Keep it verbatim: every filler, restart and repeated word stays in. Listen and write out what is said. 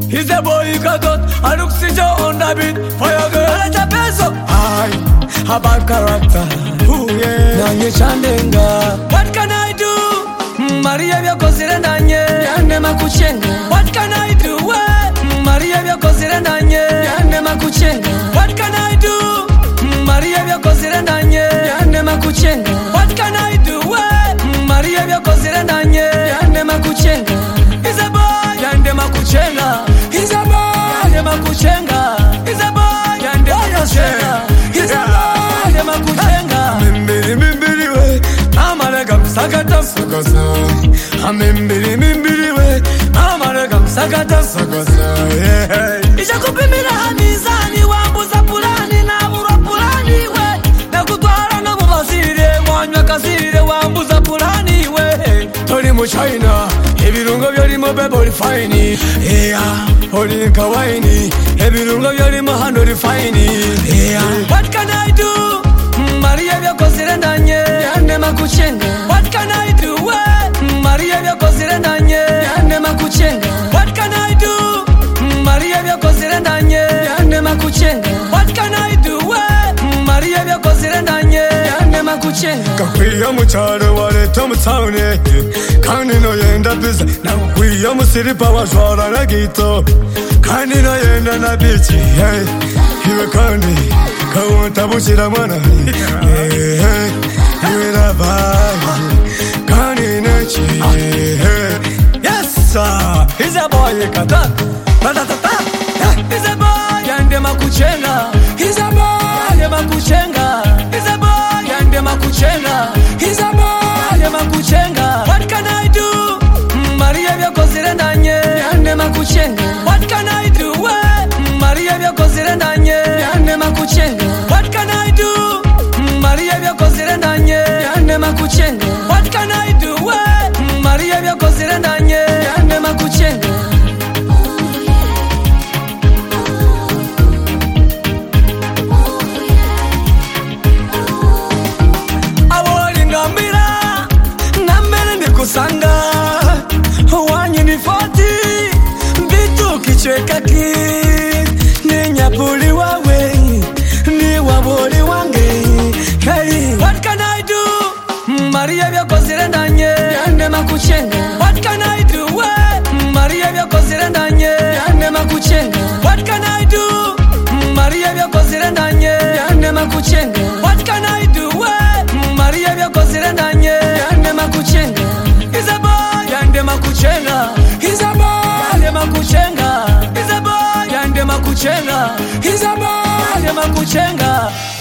He's a boy you got I look see on the beat. Fire girl at a peso. I have a character. Ooh yeah. Nanye Chandenga. What can I do? Maria vya kozire nanye. Yande makuchenga. What can I do? Maria vya kozire nanye. Yande makuchenga. What can I do? Maria vya kozire nanye. Yande makuchenga. What can I do? Maria vya kozire nanye. Yande makuchenga. He's a boy. Yande makuchenga. He's a boy. Yande makuchenga. He's a boy. Yande makuchenga. He's a boy. Yande makuchenga. Mimbiri mimbiri we. Amarega msakata sakasa. Mimbiri mimbiri we. Amarega msakata sakasa. Isha kupimira hamizani wambuza pulani na mura pulani we. Na kutwara na mubasire wanywa kasire wambuza pulani we. Toli mu China. Ebirungo byolimo bebo li fine. Yeah. Oli kawaini. Ebirungo byolimo hano li fine. Yeah. What can I do? Maria vya kozire nanye. Yande makuchenga. What can I do? Maria vya kozire nanye. Yande makuchenga. What can I do? Maria vya kozire nanye. Yande makuchenga. What can I do? Maria vya kozire nanye. Yande makuchenga. Kakwiya mucharo waleta mutsaune. Kandi no yenda pizza. Na kwiya musiripa wajwara na gito. Kandi no yenda na bichi. Hey. Iwe kandi. Kawunta bushira mwana. Hey hey. Iwe na vibe. Kandi nechi. Hey. Yes sir. He's a boy kata. Patatata. He's a boy. Yande makuchenga. He's a boy. Yande makuchenga. He's a boy. Yande makuchenga. He's a boy. Yande makuchenga. What can I do? Maria vya kozire nanye. Yande makuchenga. What can I do? Maria vya kozire nanye. Yande makuchenga. What can I do? Maria vya kozire nanye. Yande makuchenga. What can I do? Maria vya kozire nanye. Yande makuchenga. Kusanga wanyi ni foti vitu kichweka ki ni nyapuli wawe ni waboli wange. Hey, what can I do? Maria vya kozire nanye. Yande makuchenga. What can I do? Maria vya kozire nanye. Yande makuchenga. What can I do? Maria vya kozire nanye. Yande makuchenga. What can I do? Maria vya kozire nanye. Yande makuchenga. He's a boy, yande makuchenga. He's a boy, yande makuchenga. He's a boy, yande makuchenga. He's a boy, yande makuchenga.